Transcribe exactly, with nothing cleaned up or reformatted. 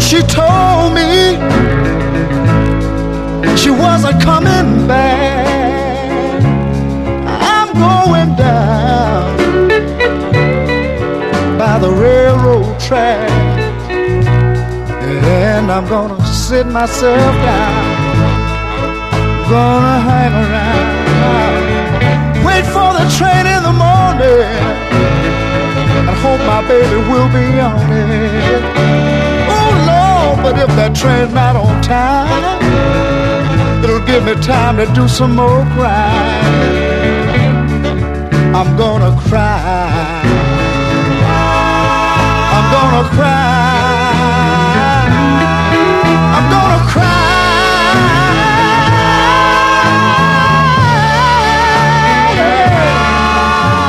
She told me she wasn't coming back. I'm going down by the railroad track, and I'm gonna sit myself down, gonna hang around, wait for the train in the morning, and hope my baby will be on it. Oh Lord, but if that train's not on time, it'll give me time to do some more crying. I'm gonna cry.